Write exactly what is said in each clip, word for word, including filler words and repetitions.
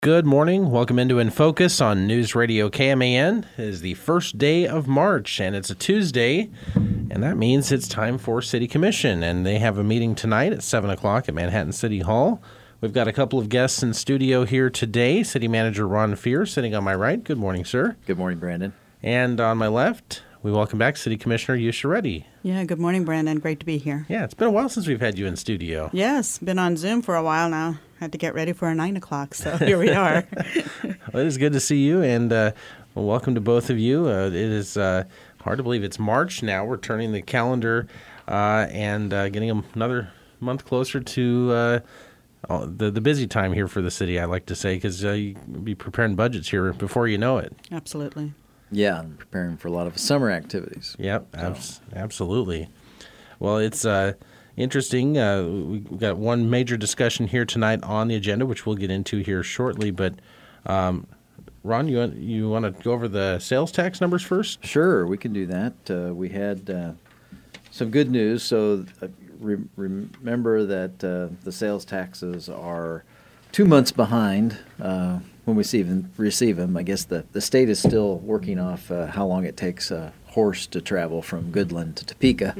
Good morning. Welcome into In Focus on News Radio K M A N. It is the first day of March, and it's a Tuesday, and that means it's time for City Commission, and they have a meeting tonight at seven o'clock at Manhattan City Hall. We've got a couple of guests in studio here today. City Manager Ron Fear sitting on my right. Good morning, sir. Good morning, Brandon. And on my left, we welcome back City Commissioner Yusha Reddy. Yeah, good morning, Brandon. Great to be here. Yeah, it's been a while since we've had you in studio. Yes, been on Zoom for a while now. Had to get ready for a nine o'clock, so here we are. Well, it is good to see you, and uh, well, welcome to both of you. Uh, it is uh, hard to believe it's March now. We're turning the calendar uh, and uh, getting another month closer to uh, the the busy time here for the city, I like to say, because uh, you'll be preparing budgets here before you know it. Absolutely. Yeah, I'm preparing for a lot of summer activities. Yep, so. abs- absolutely. Well, it's uh, interesting. Uh, we've got one major discussion here tonight on the agenda, which we'll get into here shortly. But, um, Ron, you want, you want to go over the sales tax numbers first? Sure, we can do that. Uh, we had uh, some good news. So uh, re- remember that uh, the sales taxes are two months behind uh, when we receive them, receive them. I guess the, the state is still working off uh, how long it takes a horse to travel from Goodland to Topeka.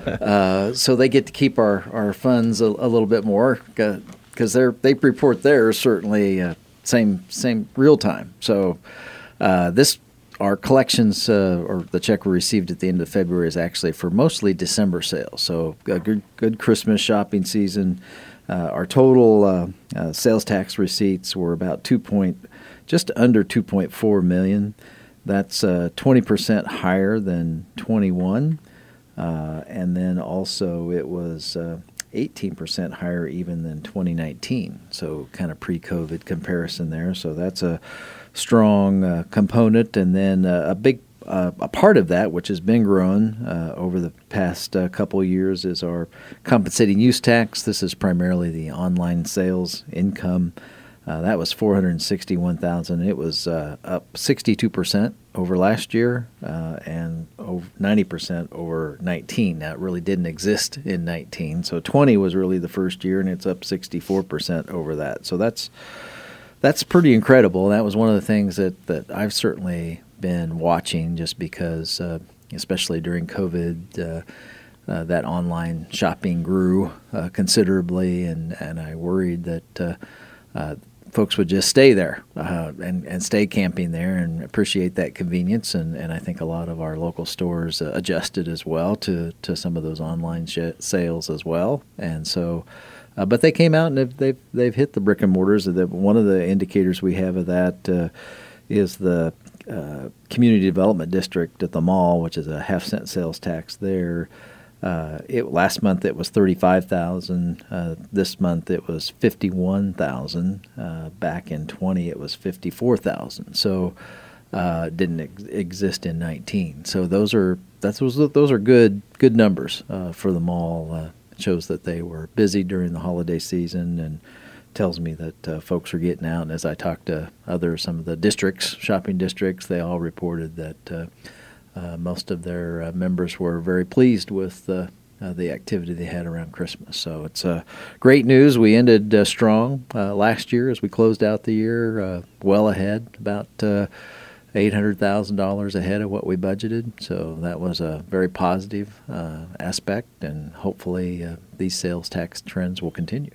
uh, so they get to keep our, our funds a, a little bit more because uh, they report theirs certainly uh, same same real time. So uh, this our collections uh, or the check we received at the end of February is actually for mostly December sales. So a good good Christmas shopping season. Uh, our total uh, uh, sales tax receipts were about two point, just under two point four million. That's uh, twenty percent higher than twenty-one, uh, and then also it was uh, eighteen percent higher even than twenty nineteen. So kind of pre-COVID comparison there. So that's a strong uh, component, and then uh, a big Uh, a part of that, which has been growing uh, over the past uh, couple of years, is our compensating use tax. This is primarily the online sales income. Uh, that was four hundred sixty-one thousand dollars. It was uh, up sixty-two percent over last year uh, and over ninety percent over nineteen. Now, it really didn't exist in nineteen. So twenty was really the first year, and it's up sixty-four percent over that. So that's that's pretty incredible. That was one of the things that, that I've certainly been watching, just because, uh, especially during COVID, uh, uh, that online shopping grew uh, considerably, and, and I worried that uh, uh, folks would just stay there uh, and, and stay camping there and appreciate that convenience. And, and I think a lot of our local stores uh, adjusted as well to, to some of those online sh- sales as well. And so, uh, but they came out and they've, they've, they've hit the brick and mortars. One of the indicators we have of that uh, is the Uh, community development district at the mall, which is a half cent sales tax there. Uh, it last month it was thirty-five thousand. Uh, this month it was fifty-one thousand. Uh, back in twenty it was fifty-four thousand. So uh, didn't ex- exist in nineteen. So those are that's those those are good good numbers uh, for the mall. Uh, it shows that they were busy during the holiday season, and tells me that uh, folks are getting out. And as I talked to other some of the districts, shopping districts, they all reported that uh, uh, most of their uh, members were very pleased with uh, uh, the activity they had around Christmas. So it's uh, great news. We ended uh, strong uh, last year as we closed out the year, uh, well ahead, about uh, eight hundred thousand dollars ahead of what we budgeted. So that was a very positive uh, aspect, and hopefully uh, these sales tax trends will continue.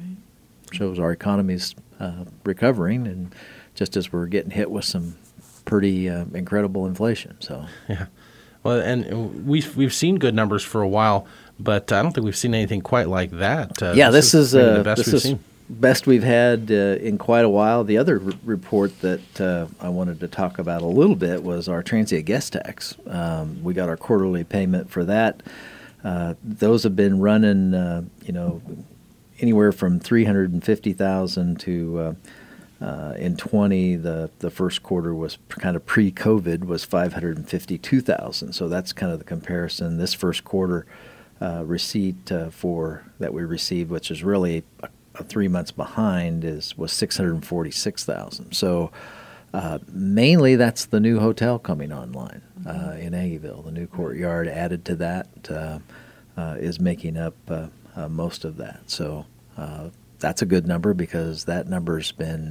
Shows our economy's uh, recovering, and just as we're getting hit with some pretty uh, incredible inflation. So yeah, well, and we've we've seen good numbers for a while, but I don't think we've seen anything quite like that. Uh, yeah, this, this is, is uh, the best this we've is seen. Best we've had uh, in quite a while. The other r- report that uh, I wanted to talk about a little bit was our transient guest tax. Um, we got our quarterly payment for that. Uh, those have been running, uh, you know. anywhere from three hundred fifty thousand to uh, uh, in twenty, the, the first quarter was kind of pre-COVID was five hundred fifty-two thousand. So that's kind of the comparison. This first quarter uh, receipt uh, for that we received, which is really a, a three months behind, is was six hundred forty-six thousand. So uh, mainly that's the new hotel coming online uh, in Aggieville. The new Courtyard added to that uh, uh, is making up Uh, Uh, most of that. So uh, that's a good number, because that number's been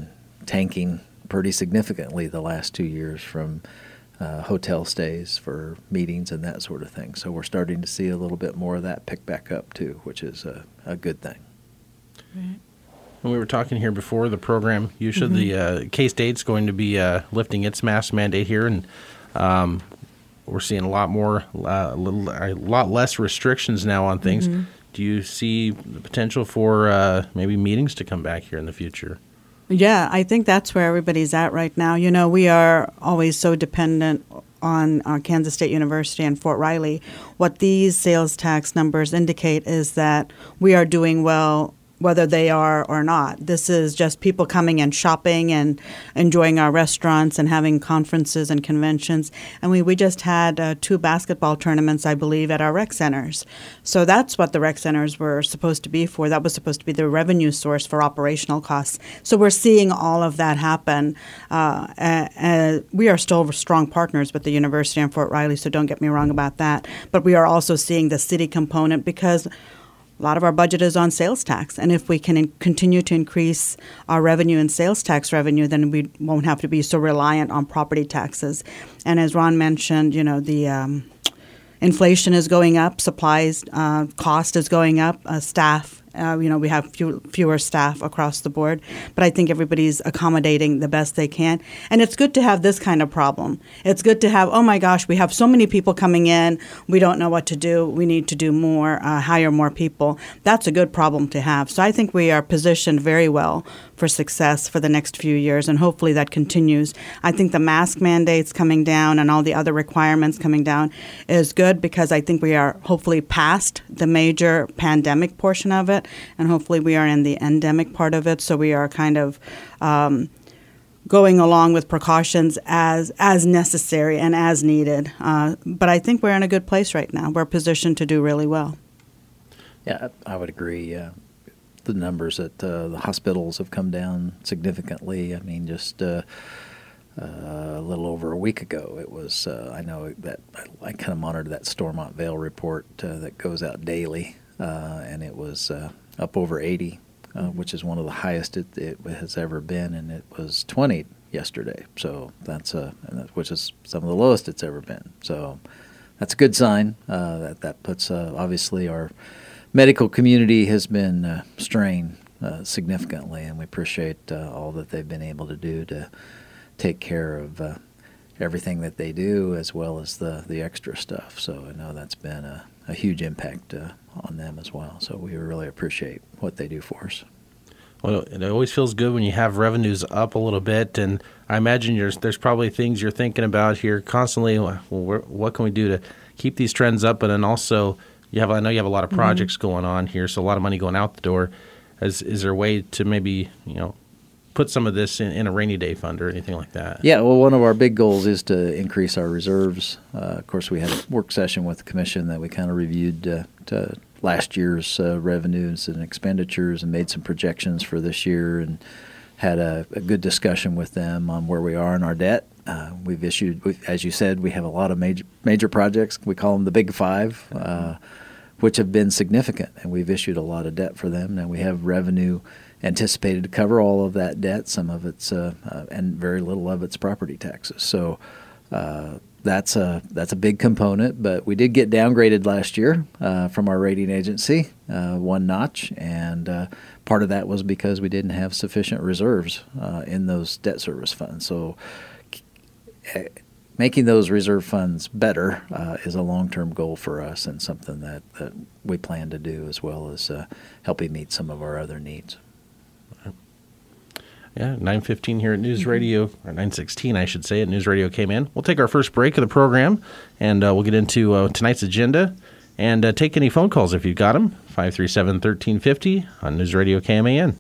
tanking pretty significantly the last two years from uh, hotel stays for meetings and that sort of thing. So we're starting to see a little bit more of that pick back up too, which is a, a good thing. Right. When we were talking here before the program, you showed mm-hmm. the uh, K-State's going to be uh, lifting its mask mandate here, and um, we're seeing a lot more, uh, a, little, a lot less restrictions now on things. Mm-hmm. Do you see the potential for uh, maybe meetings to come back here in the future? Yeah, I think that's where everybody's at right now. You know, we are always so dependent on uh, Kansas State University and Fort Riley. What these sales tax numbers indicate is that we are doing well whether they are or not. This is just people coming and shopping and enjoying our restaurants and having conferences and conventions. And we, we just had uh, two basketball tournaments, I believe, at our rec centers. So that's what the rec centers were supposed to be for. That was supposed to be the revenue source for operational costs. So we're seeing all of that happen. Uh, uh, uh, we are still strong partners with the University and Fort Riley, so don't get me wrong about that. But we are also seeing the city component because a lot of our budget is on sales tax, and if we can in- continue to increase our revenue and sales tax revenue, then we won't have to be so reliant on property taxes. And as Ron mentioned, you know, the um, inflation is going up, supplies uh, cost is going up, uh, staff. Uh, you know, we have few, fewer staff across the board, but I think everybody's accommodating the best they can. And it's good to have this kind of problem. It's good to have, oh my gosh, we have so many people coming in, we don't know what to do, we need to do more, uh, hire more people. That's a good problem to have. So I think we are positioned very well for success for the next few years, and hopefully that continues. I think the mask mandates coming down and all the other requirements coming down is good because I think we are hopefully past the major pandemic portion of it, and hopefully we are in the endemic part of it, so we are kind of um, going along with precautions as as necessary and as needed. Uh, but I think we're in a good place right now. We're positioned to do really well. Yeah, I would agree. Uh, the numbers at uh, the hospitals have come down significantly. I mean, just uh, uh, a little over a week ago, it was, uh, I know that I, I kind of monitor that Stormont Vale report uh, that goes out daily, uh, and it was uh, up over eighty, uh, which is one of the highest it, it has ever been, and it was twenty yesterday. So that's a, which is some of the lowest it's ever been. So that's a good sign. Uh, that that puts uh, obviously our medical community has been uh, strained uh, significantly, and we appreciate uh, all that they've been able to do to take care of uh, everything that they do, as well as the, the extra stuff. So I know that's been a, a huge impact uh, on them as well. So we really appreciate what they do for us. Well, it always feels good when you have revenues up a little bit, and I imagine you're, there's probably things you're thinking about here constantly. Well, what can we do to keep these trends up, and then also You have, I know you have a lot of projects mm-hmm. going on here, so a lot of money going out the door. Is, is there a way to maybe, you know, put some of this in, in a rainy day fund or anything like that? Yeah, well, one of our big goals is to increase our reserves. Uh, of course, we had a work session with the commission that we kind of reviewed uh, to last year's uh, revenues and expenditures and made some projections for this year and had a, a good discussion with them on where we are in our debt. Uh, we've issued, as you said, we have a lot of major major projects. We call them the Big Five, uh, which have been significant, and we've issued a lot of debt for them. Now we have revenue anticipated to cover all of that debt. Some of it's uh, uh, and very little of it's property taxes. So uh, that's a that's a big component. But we did get downgraded last year uh, from our rating agency, uh, one notch, and uh, part of that was because we didn't have sufficient reserves uh, in those debt service funds. So making those reserve funds better uh, is a long-term goal for us and something that, that we plan to do, as well as uh, helping meet some of our other needs. Yeah, nine fifteen here at News Radio, or nine sixteen, I should say, at News Radio K M N. We'll take our first break of the program, and uh, we'll get into uh, tonight's agenda and uh, take any phone calls if you've got them, five three seven, one three five zero on News Radio K M A N.